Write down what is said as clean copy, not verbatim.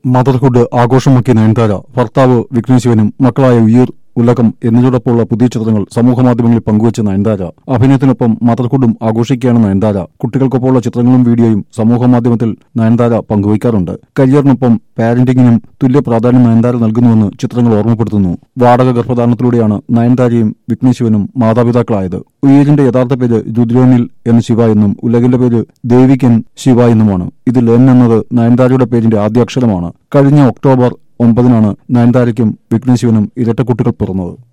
Motherhood ആഘോഷമാക്കിയ Nayanthara ഭർത്താവ് വിഘ്നേഷ് ശിവനും മക്കളായ ഉയർ ഉലകം എന്നിവരോടൊപ്പമുള്ള പുതിയ ചിത്രങ്ങൾ സമൂഹമാധ്യമങ്ങളിൽ പങ്കുവച്ച നയൻതാര അഭിനയത്തിനൊപ്പം മദർഹുഡും ആഘോഷിക്കുകയാണ് നയൻതാര. കുട്ടികൾക്കൊപ്പമുള്ള ചിത്രങ്ങളും വീഡിയോയും സമൂഹമാധ്യമത്തിൽ നയൻതാര പങ്കുവയ്ക്കാറുണ്ട്. കരിയറിനൊപ്പം പാരന്റിംഗിനും തുല്യ പ്രാധാന്യം നയൻതാര നൽകുന്നുവെന്ന് ചിത്രങ്ങൾ ഓർമ്മപ്പെടുത്തുന്നു. വാടക ഗർഭധാരണത്തിലൂടെയാണ് നയൻതാരയും വിഘ്നേഷ് ശിവനും മാതാപിതാക്കളായത്. ഉയരിന്റെ യഥാർത്ഥ പേര് രുദ്രോനിൽ എൻ ശിവ എന്നും ഉലകിന്റെ പേര് ദേവികൻ ശിവ എന്നുമാണ്. ഇതിൽ എൻ എന്നത് നയൻതാരയുടെ പേരിന്റെ ആദ്യാക്ഷരമാണ്. കഴിഞ്ഞ ഒക്ടോബർ 9 നയൻതാരയ്ക്കും വിഘ്നേഷ് ശിവനും ഇരട്ടക്കുട്ടികൾ പിറന്നത്.